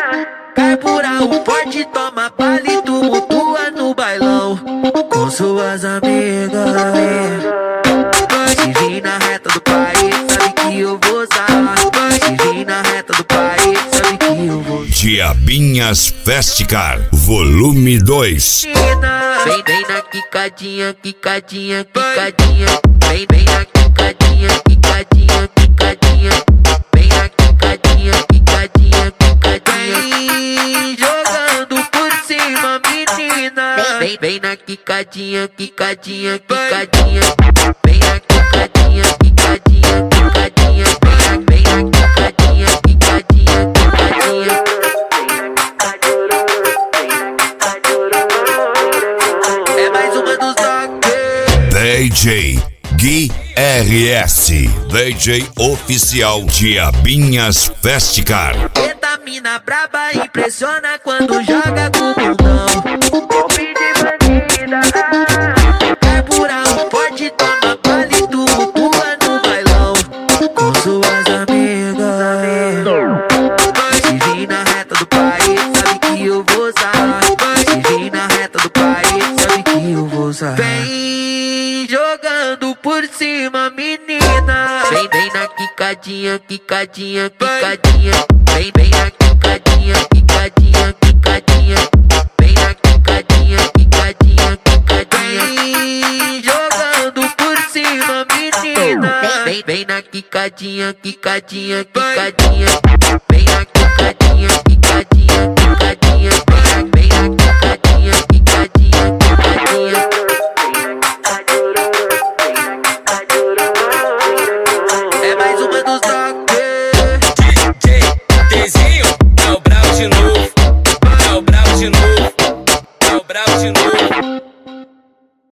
Carbura o forte, toma palito, tumultua no bailão com suas amigas. Se vir na reta do país, sabe que eu vou usar. Se vir na reta do país, sabe que eu vou usar. Diabinhas Festicar, volume 2. Vem na quicadinha, quicadinha, quicadinha. Vem na quicadinha, quicadinha, quicadinha. Vem na quicadinha, quicadinha, quicadinha. Vem jogando por cima, menina. Vem na quicadinha, quicadinha, quicadinha. Vem na quicadinha, quicadinha, quicadinha. Vem na quicadinha, quicadinha, quicadinha. É mais uma dos DJ Gui RS, DJ oficial Diabinhas Festicar. Eita, mina braba, impressiona quando joga com o bundão. Golpe de bandida. Carbura o forte, toma palito, tumultua no bailão com suas amigas. Se vir na reta do país, sabe que eu vou usar. Se vir na reta do país, sabe que eu vou usar. Vem jogando por cima, menina. Vem na quicadinha, quicadinha, quicadinha. Vem na quicadinha, quicadinha, quicadinha. Vem na quicadinha, quicadinha, quicadinha. Vem jogando por cima, menina. Vem na quicadinha, quicadinha, quicadinha. Vem na